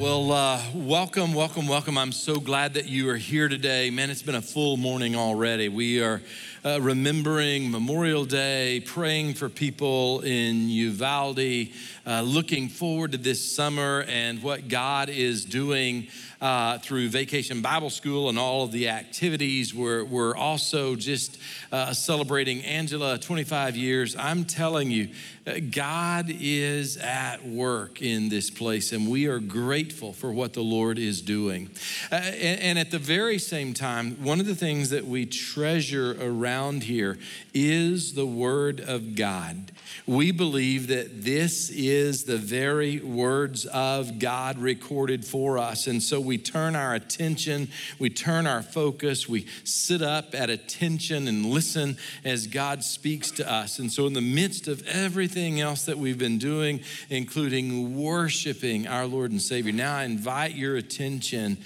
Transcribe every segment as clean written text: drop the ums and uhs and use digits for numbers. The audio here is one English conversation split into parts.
Well, welcome. I'm so glad that you are here today. Man, it's been a full morning already. We are remembering Memorial Day, praying for people in Uvalde, looking forward to this summer and what God is doing through Vacation Bible School and all of the activities. We're also just celebrating Angela, 25 years. I'm telling you, God is at work in this place, and we are grateful for what the Lord is doing. And at the very same time, one of the things that we treasure around here is the Word of God. We believe that this is the very words of God recorded for us. And so we turn our attention, we turn our focus, we sit up at attention and listen as God speaks to us. And so in the midst of everything else that we've been doing, including worshiping our Lord and Savior, now I invite your attention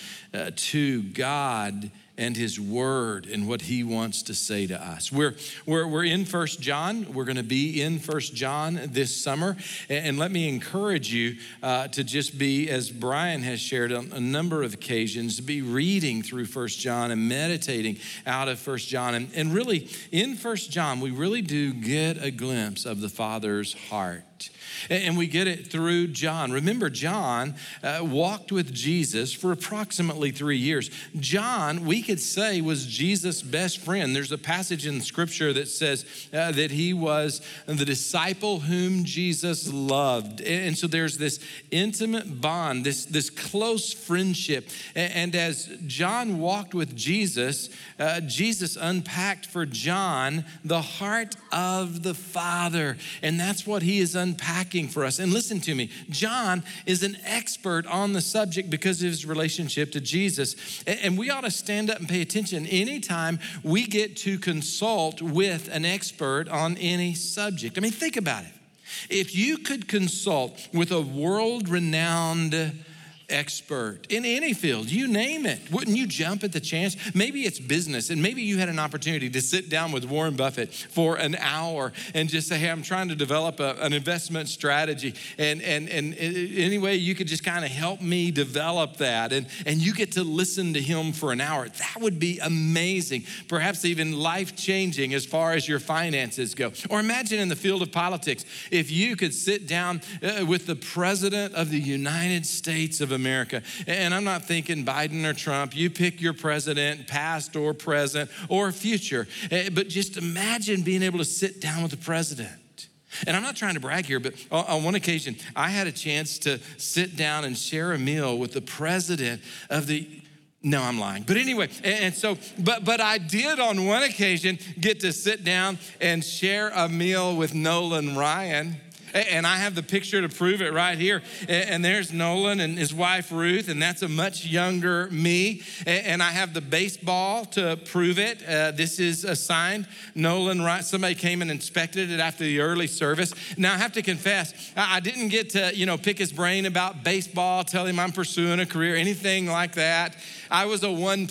to God and His Word and what He wants to say to us. We're in 1 John. We're going to be in 1 John this summer. And let me encourage you to just be, as Brian has shared on a number of occasions, to be reading through 1 John and meditating out of 1 John. And really, in 1 John, we really do get a glimpse of the Father's heart. And we get it through John. Remember, John walked with Jesus for approximately 3 years. John, we could say, was Jesus' best friend. There's a passage in Scripture that says that he was the disciple whom Jesus loved. And so there's this intimate bond, this close friendship. And as John walked with Jesus, Jesus unpacked for John the heart of the Father. And that's what he is unpacking for us. And listen to me, John is an expert on the subject because of his relationship to Jesus. And we ought to stand up and pay attention anytime we get to consult with an expert on any subject. I mean, think about it. If you could consult with a world-renowned expert in any field, you name it, wouldn't you jump at the chance? Maybe it's business, and maybe you had an opportunity to sit down with Warren Buffett for an hour and just say, hey, I'm trying to develop an investment strategy, and anyway, you could just kind of help me develop that, and you get to listen to him for an hour. That would be amazing, perhaps even life-changing as far as your finances go. Or imagine in the field of politics, if you could sit down with the President of the United States of America. And I'm not thinking Biden or Trump. You pick your president, past or present or future. But just imagine being able to sit down with the president. And I'm not trying to brag here, but on one occasion, I had a chance to sit down and share a meal with the president of the No, I'm lying. But anyway, and so, but I did on one occasion get to sit down and share a meal with Nolan Ryan. And I have the picture to prove it right here. And there's Nolan and his wife, Ruth, and that's a much younger me. And I have the baseball to prove it. This is a signed Nolan Ryan. Somebody came and inspected it after the early service. Now, I have to confess, I didn't get to, pick his brain about baseball, tell him I'm pursuing a career, anything like that. I was a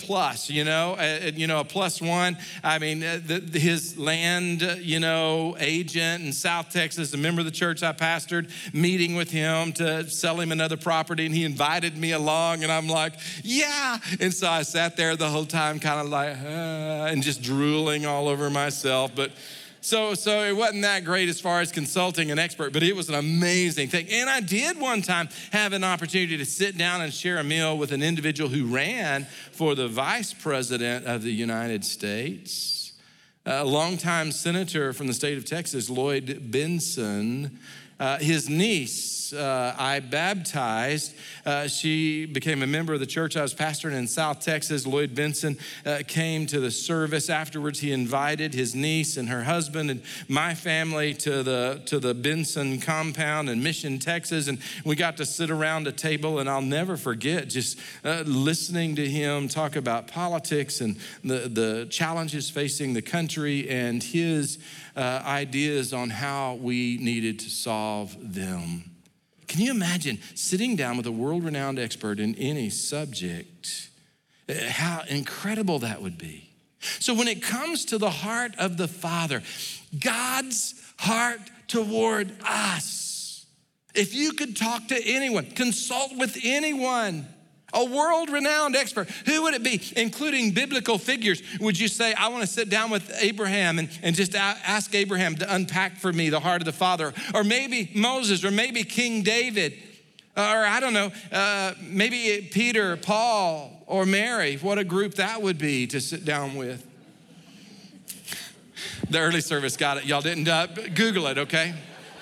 1+, a +1. I mean, his land, agent in South Texas, a member of the church I pastored, meeting with him to sell him another property, and he invited me along, and I'm like, yeah. And so I sat there the whole time kind of like, and just drooling all over myself. But So it wasn't that great as far as consulting an expert, but it was an amazing thing. And I did one time have an opportunity to sit down and share a meal with an individual who ran for the vice president of the United States, a longtime senator from the state of Texas, Lloyd Bentsen. His niece, I baptized. She became a member of the church I was pastoring in South Texas. Lloyd Bentsen came to the service. Afterwards, he invited his niece and her husband and my family to the Bentsen compound in Mission, Texas. And we got to sit around a table, and I'll never forget just listening to him talk about politics and the challenges facing the country and his ideas on how we needed to solve them. Can you imagine sitting down with a world-renowned expert in any subject? How incredible that would be. So when it comes to the heart of the Father, God's heart toward us, If you could talk to anyone, consult with anyone, a world-renowned expert, who would it be, including biblical figures? Would you say, I want to sit down with Abraham and just ask Abraham to unpack for me the heart of the Father? Or maybe Moses, or maybe King David, or I don't know, maybe Peter, Paul, or Mary. What a group that would be to sit down with. The early service got it. Y'all didn't Google it, okay?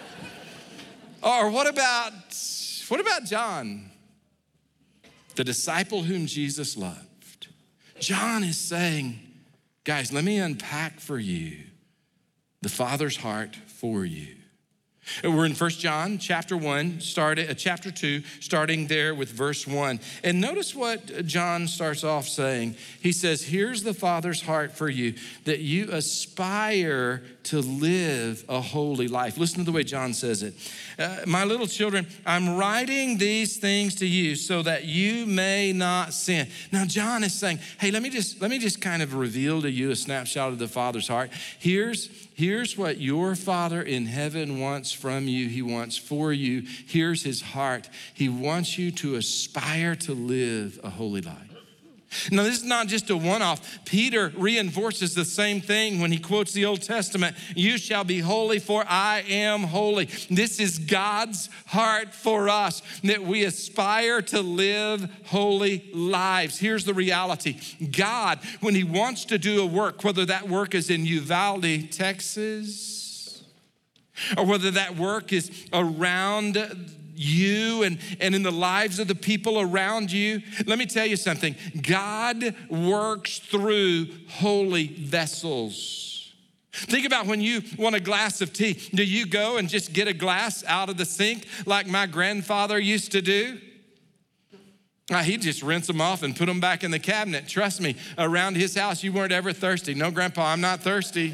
Or what about John, the disciple whom Jesus loved? John is saying, guys, let me unpack for you the Father's heart for you. We're in 1 John chapter 2, starting there with verse 1. And notice what John starts off saying. He says, here's the Father's heart for you, that you aspire to live a holy life. Listen to the way John says it. My little children, I'm writing these things to you so that you may not sin. Now, John is saying, hey, let me just kind of reveal to you a snapshot of the Father's heart. Here's what your Father in heaven wants from you. He wants for you. Here's his heart. He wants you to aspire to live a holy life. Now, this is not just a one-off. Peter reinforces the same thing when he quotes the Old Testament. You shall be holy, for I am holy. This is God's heart for us, that we aspire to live holy lives. Here's the reality. God, when he wants to do a work, whether that work is in Uvalde, Texas, or whether that work is around you and in the lives of the people around you, let me tell you something. God works through holy vessels. Think about when you want a glass of tea. Do you go and just get a glass out of the sink like my grandfather used to do? He'd just rinse them off and put them back in the cabinet. Trust me, around his house, you weren't ever thirsty. No, Grandpa, I'm not thirsty.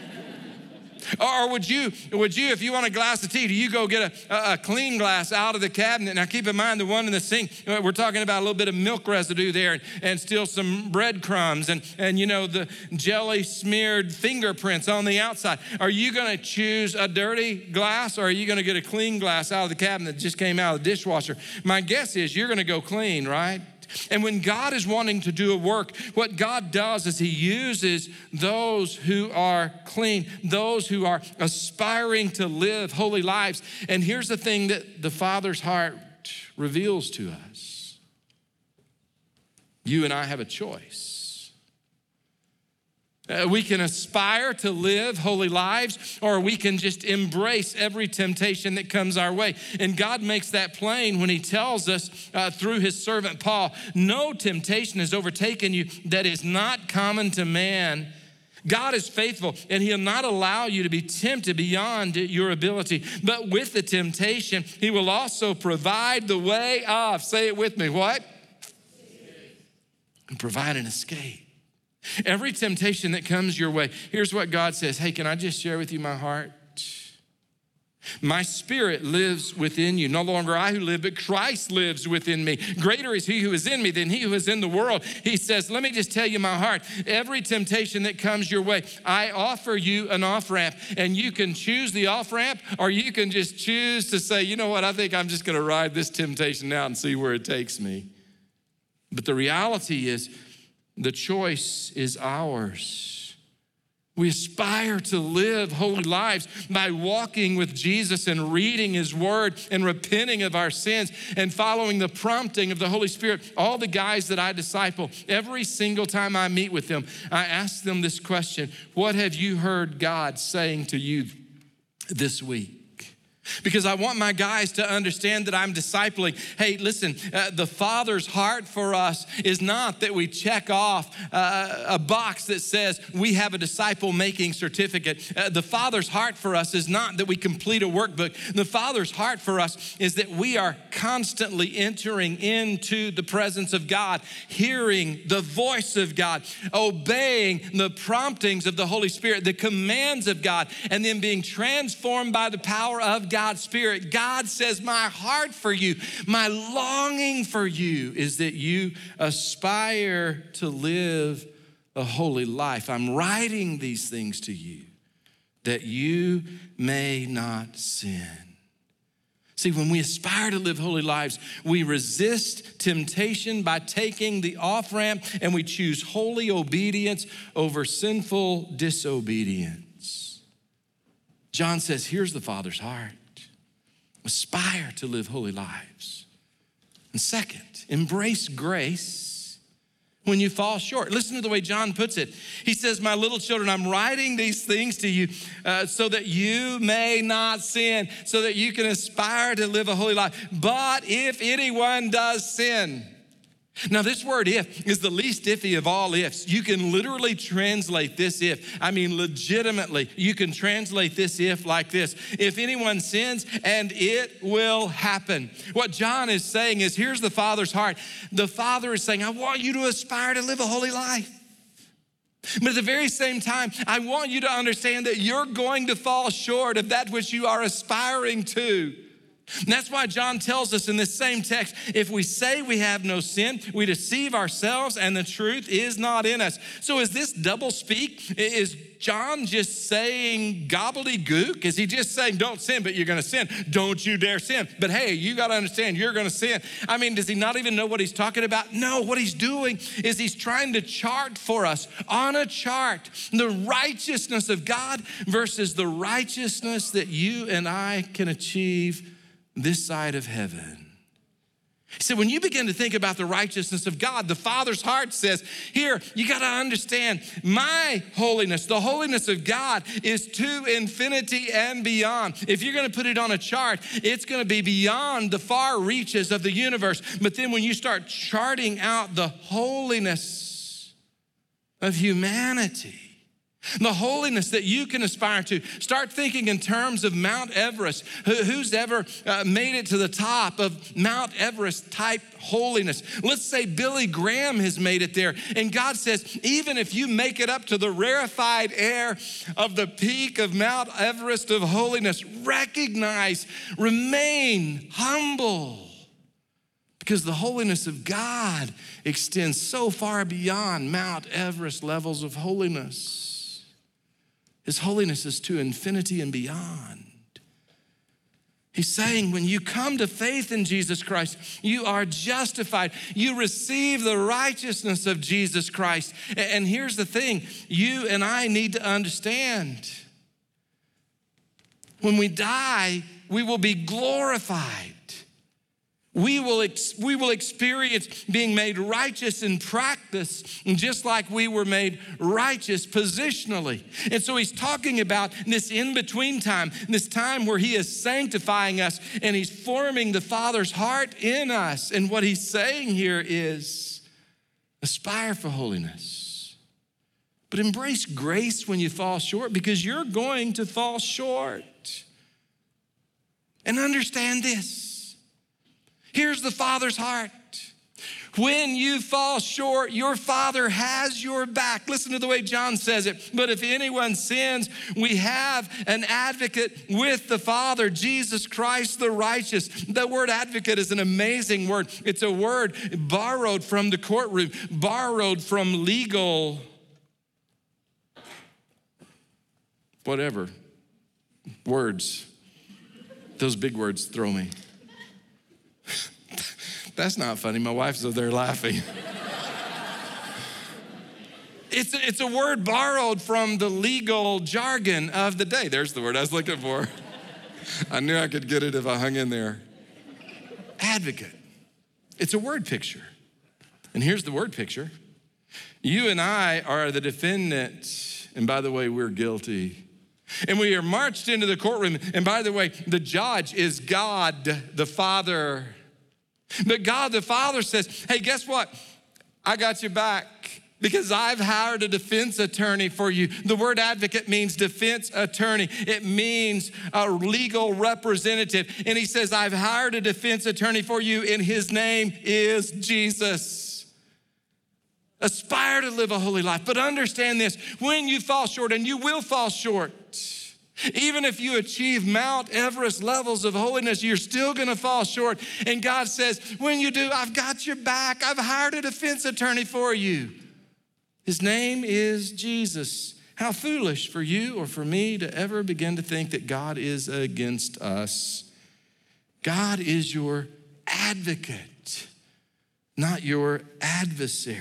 Or would you, if you want a glass of tea, do you go get a clean glass out of the cabinet? Now keep in mind the one in the sink, we're talking about a little bit of milk residue there and still some breadcrumbs and you know, the jelly smeared fingerprints on the outside. Are you gonna choose a dirty glass, or are you gonna get a clean glass out of the cabinet that just came out of the dishwasher? My guess is you're gonna go clean, right? And when God is wanting to do a work, what God does is he uses those who are clean, those who are aspiring to live holy lives. And here's the thing that the Father's heart reveals to us. You and I have a choice. We can aspire to live holy lives, or we can just embrace every temptation that comes our way. And God makes that plain when he tells us through his servant Paul, no temptation has overtaken you that is not common to man. God is faithful, and he'll not allow you to be tempted beyond your ability. But with the temptation, he will also provide the way of, say it with me, what? And provide an escape. Every temptation that comes your way, here's what God says. Hey, can I just share with you my heart? My spirit lives within you. No longer I who live, but Christ lives within me. Greater is he who is in me than he who is in the world. He says, let me just tell you my heart. Every temptation that comes your way, I offer you an off-ramp, and you can choose the off-ramp, or you can just choose to say, you know what, I think I'm just gonna ride this temptation out and see where it takes me. But the reality is, the choice is ours. We aspire to live holy lives by walking with Jesus and reading his word and repenting of our sins and following the prompting of the Holy Spirit. All the guys that I disciple, every single time I meet with them, I ask them this question: what have you heard God saying to you this week? Because I want my guys to understand that I'm discipling. Hey, listen, the Father's heart for us is not that we check off a box that says we have a disciple-making certificate. The Father's heart for us is not that we complete a workbook. The Father's heart for us is that we are constantly entering into the presence of God, hearing the voice of God, obeying the promptings of the Holy Spirit, the commands of God, and then being transformed by the power of God's Spirit. God says, my heart for you, my longing for you is that you aspire to live a holy life. I'm writing these things to you that you may not sin. See, when we aspire to live holy lives, we resist temptation by taking the off-ramp, and we choose holy obedience over sinful disobedience. John says, here's the Father's heart. Aspire to live holy lives. And second, embrace grace when you fall short. Listen to the way John puts it. He says, my little children, I'm writing these things to you so that you may not sin, so that you can aspire to live a holy life. But if anyone does sin, now this word if is the least iffy of all ifs. You can literally translate this if. I mean, legitimately, you can translate this if like this. If anyone sins, and it will happen. What John is saying is, here's the Father's heart. The Father is saying, I want you to aspire to live a holy life. But at the very same time, I want you to understand that you're going to fall short of that which you are aspiring to. And that's why John tells us in this same text, if we say we have no sin, we deceive ourselves and the truth is not in us. So is this double speak? Is John just saying gobbledygook? Is he just saying don't sin, but you're gonna sin? Don't you dare sin. But hey, you gotta understand you're gonna sin. I mean, does he not even know what he's talking about? No, what he's doing is he's trying to chart for us on a chart the righteousness of God versus the righteousness that you and I can achieve this side of heaven. So when you begin to think about the righteousness of God, the Father's heart says, here, you got to understand my holiness, the holiness of God is to infinity and beyond. If you're going to put it on a chart, it's going to be beyond the far reaches of the universe. But then when you start charting out the holiness of humanity, the holiness that you can aspire to. Start thinking in terms of Mount Everest. Who's ever made it to the top of Mount Everest type holiness? Let's say Billy Graham has made it there. And God says, even if you make it up to the rarefied air of the peak of Mount Everest of holiness, recognize, remain humble. Because the holiness of God extends so far beyond Mount Everest levels of holiness. His holiness is to infinity and beyond. He's saying when you come to faith in Jesus Christ, you are justified. You receive the righteousness of Jesus Christ. And here's the thing, you and I need to understand. When we die, we will be glorified. We will experience being made righteous in practice, just like we were made righteous positionally. And so he's talking about this in-between time, this time where he is sanctifying us and he's forming the Father's heart in us. And what he's saying here is aspire for holiness, but embrace grace when you fall short, because you're going to fall short. And understand this. Here's the Father's heart. When you fall short, your Father has your back. Listen to the way John says it. But if anyone sins, we have an advocate with the Father, Jesus Christ the righteous. The word advocate is an amazing word. It's a word borrowed from the courtroom, borrowed from legal, whatever, words. Those big words throw me. That's not funny. My wife's over there laughing. It's a word borrowed from the legal jargon of the day. There's the word I was looking for. I knew I could get it if I hung in there. Advocate. It's a word picture. And here's the word picture. You and I are the defendant. And by the way, we're guilty. And we are marched into the courtroom. And by the way, the judge is God the Father. But God the Father says, hey, guess what? I got your back because I've hired a defense attorney for you. The word advocate means defense attorney. It means a legal representative. And he says, I've hired a defense attorney for you, and his name is Jesus. Aspire to live a holy life, but understand this, when you fall short, and you will fall short, even if you achieve Mount Everest levels of holiness, you're still gonna fall short. And God says, when you do, I've got your back. I've hired a defense attorney for you. His name is Jesus. How foolish for you or for me to ever begin to think that God is against us. God is your advocate, not your adversary.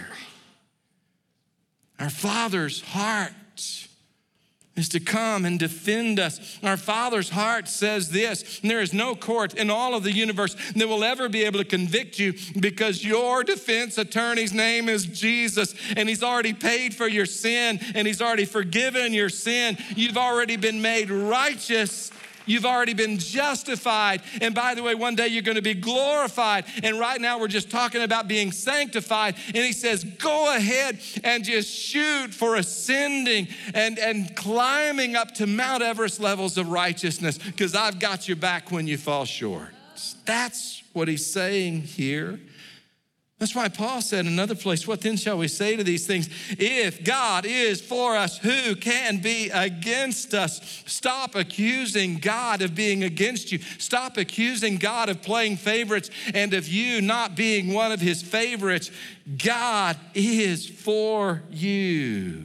Our Father's heart is to come and defend us. Our Father's heart says this: there is no court in all of the universe that will ever be able to convict you, because your defense attorney's name is Jesus, and he's already paid for your sin, and he's already forgiven your sin. You've already been made righteous. You've already been justified. And by the way, one day you're going to be glorified. And right now we're just talking about being sanctified. And he says, go ahead and just shoot for ascending and climbing up to Mount Everest levels of righteousness, because I've got your back when you fall short. That's what he's saying here. That's why Paul said in another place, what then shall we say to these things? If God is for us, who can be against us? Stop accusing God of being against you. Stop accusing God of playing favorites and of you not being one of his favorites. God is for you.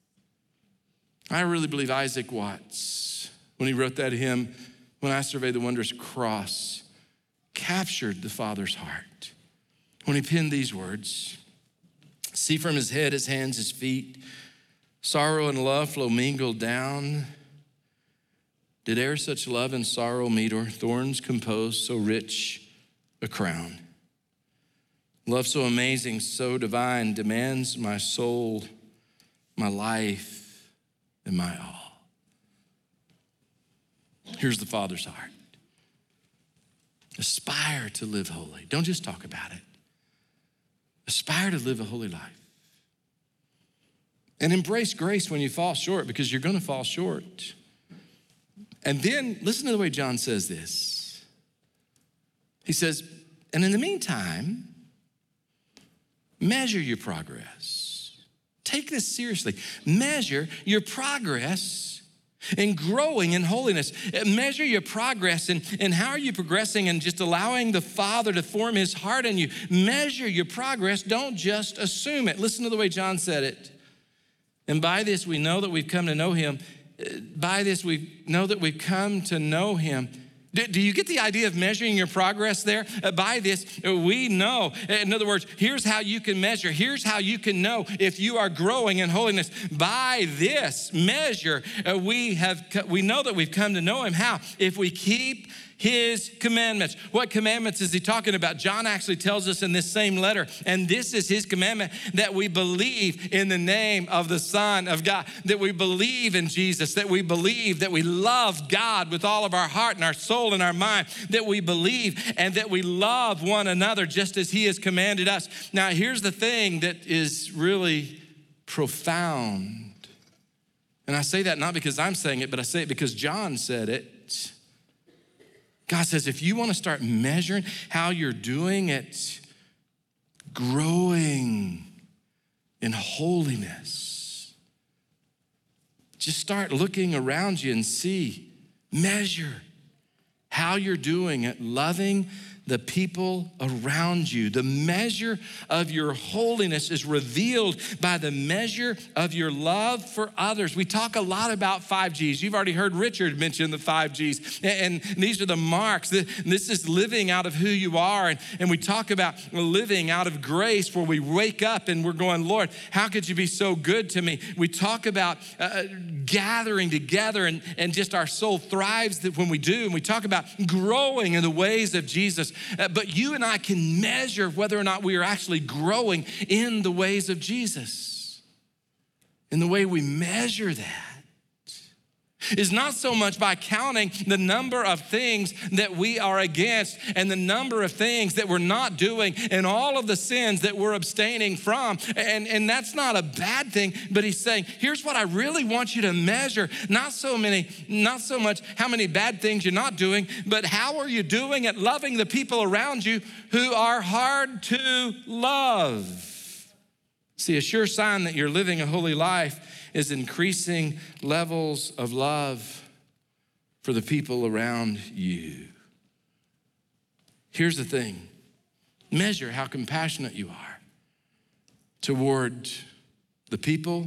I really believe Isaac Watts, when he wrote that hymn, When I Survey the Wondrous Cross, captured the Father's heart when he penned these words: see from his head, his hands, his feet, sorrow and love flow mingled down. Did e'er such love and sorrow meet, or thorns compose so rich a crown? Love so amazing, so divine, demands my soul, my life, and my all. Here's the Father's heart. Aspire to live holy. Don't just talk about it. Aspire to live a holy life. And embrace grace when you fall short, because you're going to fall short. And then listen to the way John says this. He says, and in the meantime, measure your progress. Take this seriously. Measure your progress in growing in holiness. Measure your progress in how are you progressing and just allowing the Father to form his heart in you. Measure your progress. Don't just assume it. Listen to the way John said it. And by this we know that we've come to know him. By this we know that we've come to know him. Do you get the idea of measuring your progress there? By this, we know. In other words, here's how you can measure. Here's how you can know if you are growing in holiness. By this measure, we know that we've come to know him. How? If we keep his commandments. What commandments is he talking about? John actually tells us in this same letter, and this is his commandment, that we believe in the name of the Son of God, that we believe in Jesus, that we believe that we love God with all of our heart and our soul and our mind, that we believe and that we love one another just as he has commanded us. Now, here's the thing that is really profound. And I say that not because I'm saying it, but I say it because John said it. God says, if you want to start measuring how you're doing at growing in holiness, just start looking around you and measure how you're doing at loving the people around you. The measure of your holiness is revealed by the measure of your love for others. We talk a lot about 5 G's. You've already heard Richard mention the 5 G's. And these are the marks. This is living out of who you are. And we talk about living out of grace, where we wake up and we're going, Lord, how could you be so good to me? We talk about gathering together and just our soul thrives when we do. And we talk about growing in the ways of Jesus. But you and I can measure whether or not we are actually growing in the ways of Jesus. And the way we measure that is not so much by counting the number of things that we are against and the number of things that we're not doing and all of the sins that we're abstaining from. And that's not a bad thing, but he's saying, here's what I really want you to measure. Not so much how many bad things you're not doing, but how are you doing at loving the people around you who are hard to love. See, a sure sign that you're living a holy life is increasing levels of love for the people around you. Here's the thing. Measure how compassionate you are toward the people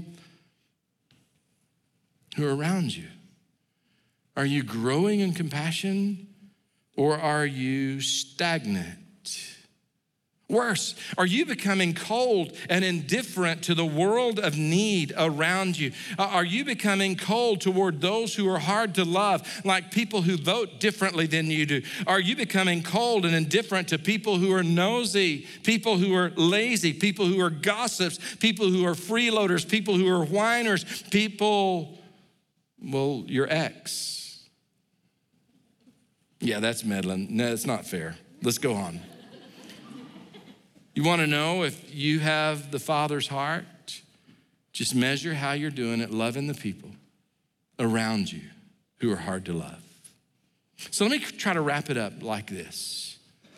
who are around you. Are you growing in compassion Or are you stagnant? Worse, are you becoming cold and indifferent to the world of need around you? Are you becoming cold toward those who are hard to love, like people who vote differently than you do? Are you becoming cold and indifferent to people who are nosy, people who are lazy, people who are gossips, people who are freeloaders, people who are whiners, people, well, your ex? Yeah, that's meddling. No, it's not fair. Let's go on. You want to know if you have the Father's heart? Just measure how you're doing at loving the people around you who are hard to love. So let me try to wrap it up like this.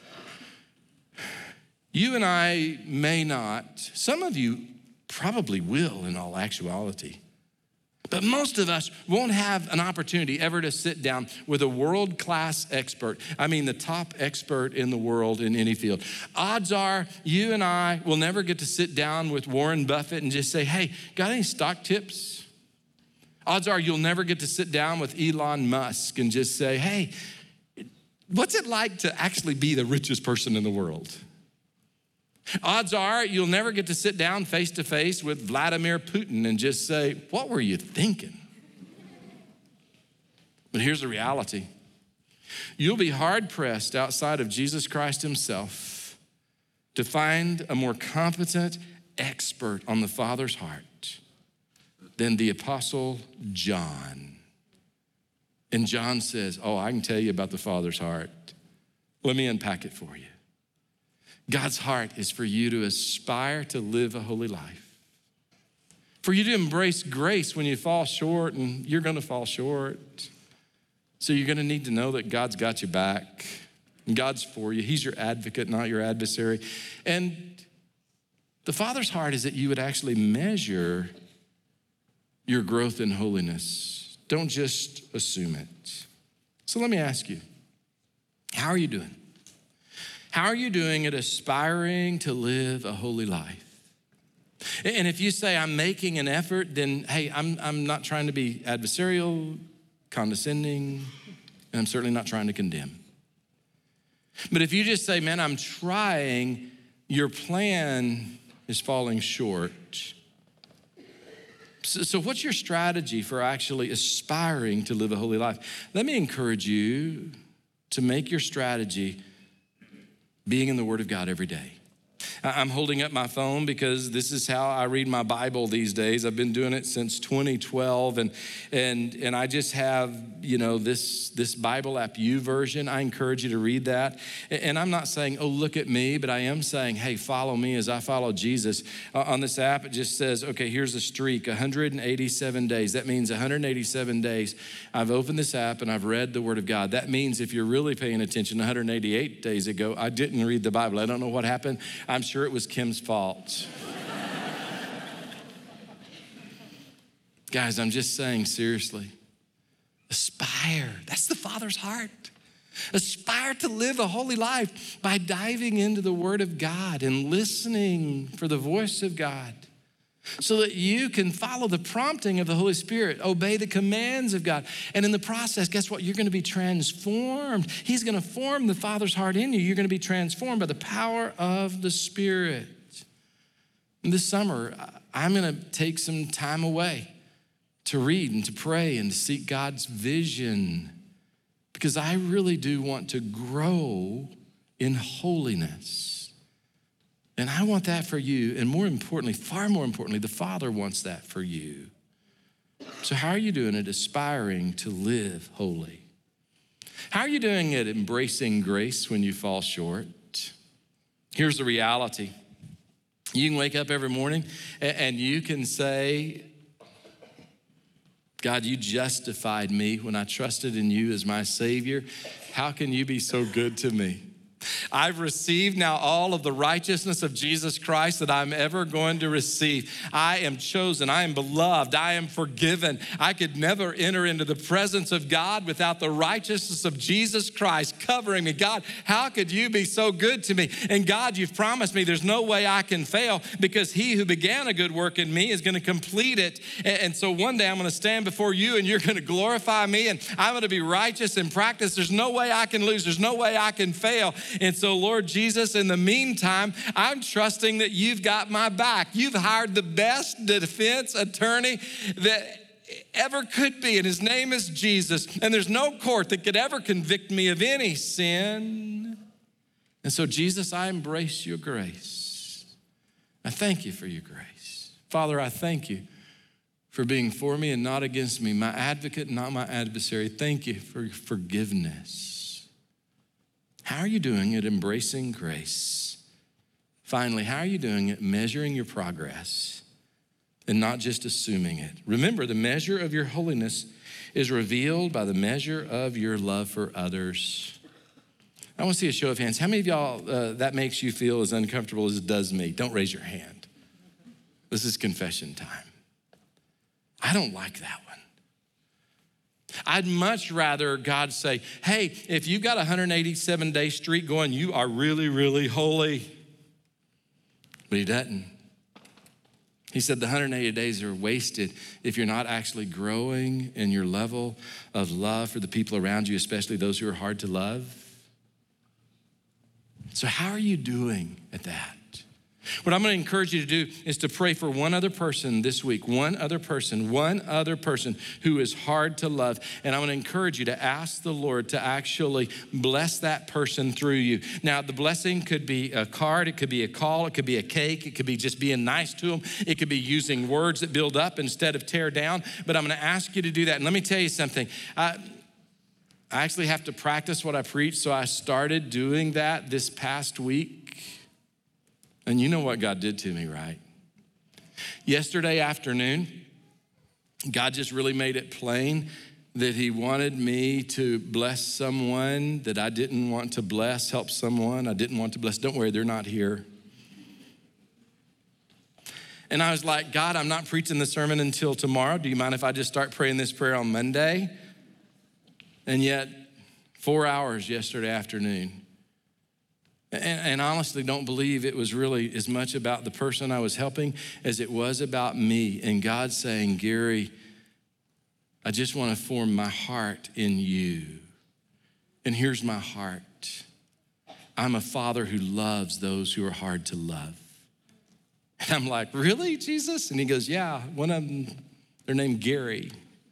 You and I may not, some of you probably will in all actuality, but most of us won't have an opportunity ever to sit down with a world-class expert. I mean, the top expert in the world in any field. Odds are you and I will never get to sit down with Warren Buffett and just say, hey, got any stock tips? Odds are you'll never get to sit down with Elon Musk and just say, hey, what's it like to actually be the richest person in the world? Odds are you'll never get to sit down face to face with Vladimir Putin and just say, what were you thinking? But here's the reality. You'll be hard pressed outside of Jesus Christ himself to find a more competent expert on the Father's heart than the Apostle John. And John says, oh, I can tell you about the Father's heart. Let me unpack it for you. God's heart is for you to aspire to live a holy life. For you to embrace grace when you fall short, and you're gonna fall short. So you're gonna need to know that God's got your back, and God's for you. He's your advocate, not your adversary. And the Father's heart is that you would actually measure your growth in holiness. Don't just assume it. So let me ask you, how are you doing? How are you doing at aspiring to live a holy life? And if you say, I'm making an effort, then hey, I'm not trying to be adversarial, condescending, and I'm certainly not trying to condemn. But if you just say, man, I'm trying, your plan is falling short. So what's your strategy for actually aspiring to live a holy life? Let me encourage you to make your strategy being in the Word of God every day. I'm holding up my phone because this is how I read my Bible these days. I've been doing it since 2012, and I just have, this Bible app YouVersion. I encourage you to read that. And I'm not saying, oh, look at me, but I am saying, hey, follow me as I follow Jesus. On this app, it just says, okay, here's a streak, 187 days. That means 187 days I've opened this app and I've read the Word of God. That means if you're really paying attention, 188 days ago, I didn't read the Bible. I don't know what happened. I'm sure it was Kim's fault. Guys, I'm just saying seriously, aspire. That's the Father's heart. Aspire to live a holy life by diving into the Word of God and listening for the voice of God so that you can follow the prompting of the Holy Spirit, obey the commands of God. And in the process, guess what? You're going to be transformed. He's going to form the Father's heart in you. You're going to be transformed by the power of the Spirit. And this summer, I'm going to take some time away to read and to pray and to seek God's vision because I really do want to grow in holiness. And I want that for you. And more importantly, far more importantly, the Father wants that for you. So how are you doing at aspiring to live holy? How are you doing at embracing grace when you fall short? Here's the reality. You can wake up every morning and you can say, God, you justified me when I trusted in you as my Savior. How can you be so good to me? I've received now all of the righteousness of Jesus Christ that I'm ever going to receive. I am chosen. I am beloved. I am forgiven. I could never enter into the presence of God without the righteousness of Jesus Christ covering me. God, how could you be so good to me? And God, you've promised me there's no way I can fail because he who began a good work in me is going to complete it. And so one day I'm going to stand before you and you're going to glorify me and I'm going to be righteous in practice. There's no way I can lose. There's no way I can fail. And so, Lord Jesus, in the meantime, I'm trusting that you've got my back. You've hired the best defense attorney that ever could be, and his name is Jesus. And there's no court that could ever convict me of any sin. And so, Jesus, I embrace your grace. I thank you for your grace. Father, I thank you for being for me and not against me, my advocate, not my adversary. Thank you for your forgiveness. How are you doing at embracing grace? Finally, how are you doing at measuring your progress and not just assuming it? Remember, the measure of your holiness is revealed by the measure of your love for others. I want to see a show of hands. How many of y'all that makes you feel as uncomfortable as it does me? Don't raise your hand. This is confession time. I don't like that one. I'd much rather God say, hey, if you've got a 187-day streak going, you are really, really holy. But he doesn't. He said the 180 days are wasted if you're not actually growing in your level of love for the people around you, especially those who are hard to love. So how are you doing at that? What I'm going to encourage you to do is to pray for one other person this week, one other person who is hard to love. And I'm going to encourage you to ask the Lord to actually bless that person through you. Now, the blessing could be a card, it could be a call, it could be a cake, it could be just being nice to them, it could be using words that build up instead of tear down. But I'm going to ask you to do that. And let me tell you something. I actually have to practice what I preach, so I started doing that this past week. And you know what God did to me, right? Yesterday afternoon, God just really made it plain that he wanted me to bless someone that I didn't want to bless, help someone I didn't want to bless. Don't worry, they're not here. And I was like, God, I'm not preaching the sermon until tomorrow. Do you mind if I just start praying this prayer on Monday? And yet, 4 hours yesterday afternoon. And honestly, don't believe it was really as much about the person I was helping as it was about me. And God saying, Gary, I just want to form my heart in you. And here's my heart. I'm a father who loves those who are hard to love. And I'm like, really, Jesus? And he goes, yeah, one of them, they're named Gary.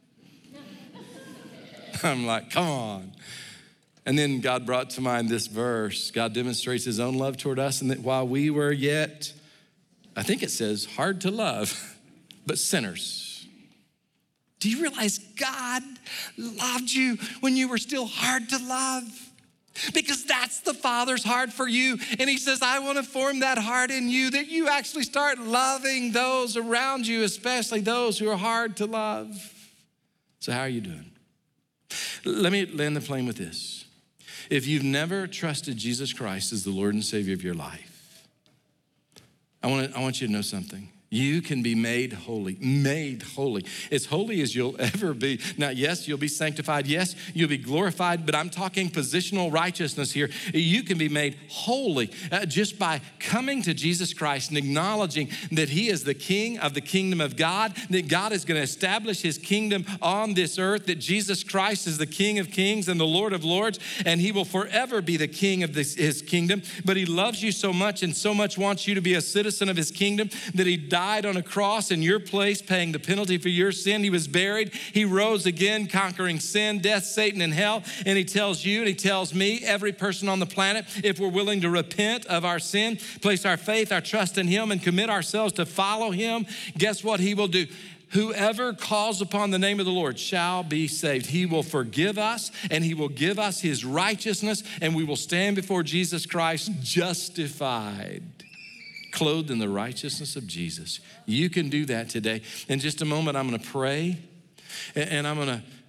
I'm like, come on. And then God brought to mind this verse. God demonstrates his own love toward us, and that while we were yet, I think it says, hard to love, but sinners. Do you realize God loved you when you were still hard to love? Because that's the Father's heart for you. And he says, I want to form that heart in you, that you actually start loving those around you, especially those who are hard to love. So how are you doing? Let me land the plane with this. If you've never trusted Jesus Christ as the Lord and Savior of your life, I want you to know something. You can be made holy, as holy as you'll ever be. Now, yes, you'll be sanctified. Yes, you'll be glorified, but I'm talking positional righteousness here. You can be made holy just by coming to Jesus Christ and acknowledging that he is the King of the kingdom of God, that God is going to establish his kingdom on this earth, that Jesus Christ is the King of kings and the Lord of lords, and he will forever be the king of his kingdom. But he loves you so much and so much wants you to be a citizen of his kingdom that he died on a cross in your place, paying the penalty for your sin. He was buried. He rose again, conquering sin, death, Satan, and hell. And he tells you and he tells me, every person on the planet, if we're willing to repent of our sin, place our faith, our trust in him, and commit ourselves to follow him, guess what he will do? Whoever calls upon the name of the Lord shall be saved. He will forgive us and he will give us his righteousness, and we will stand before Jesus Christ justified, clothed in the righteousness of Jesus. You can do that today. In just a moment, I'm going to pray, and I'm going to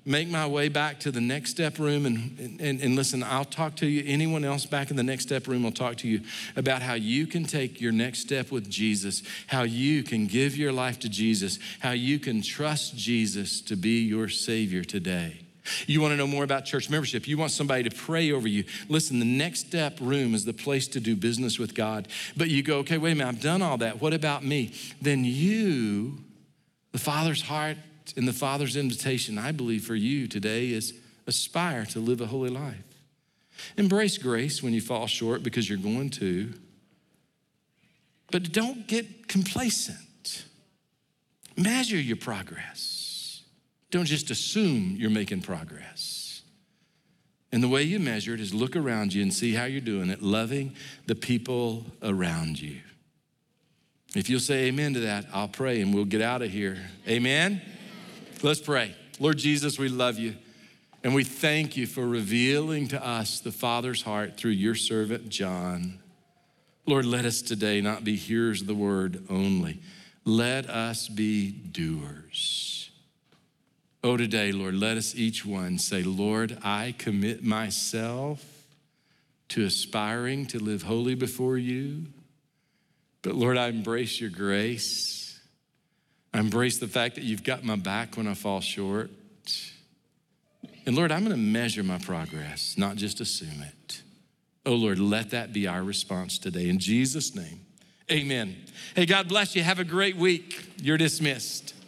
make my way back to the Next Step room and listen, I'll talk to you. Anyone else back in the Next Step room will talk to you about how you can take your next step with Jesus, how you can give your life to Jesus, how you can trust Jesus to be your Savior today. You want to know more about church membership? You want somebody to pray over you? Listen, the Next Step room is the place to do business with God. But you go, okay, wait a minute, I've done all that. What about me? Then you, the Father's heart and the Father's invitation, I believe for you today is aspire to live a holy life. Embrace grace when you fall short because you're going to. But don't get complacent. Measure your progress. Don't just assume you're making progress. And the way you measure it is look around you and see how you're doing it, loving the people around you. If you'll say amen to that, I'll pray and we'll get out of here. Amen? Let's pray. Lord Jesus, we love you. And we thank you for revealing to us the Father's heart through your servant, John. Lord, let us today not be hearers of the word only. Let us be doers. Oh, today, Lord, let us each one say, Lord, I commit myself to aspiring to live holy before you. But Lord, I embrace your grace. I embrace the fact that you've got my back when I fall short. And Lord, I'm gonna measure my progress, not just assume it. Oh Lord, let that be our response today. In Jesus' name, amen. Hey, God bless you. Have a great week. You're dismissed.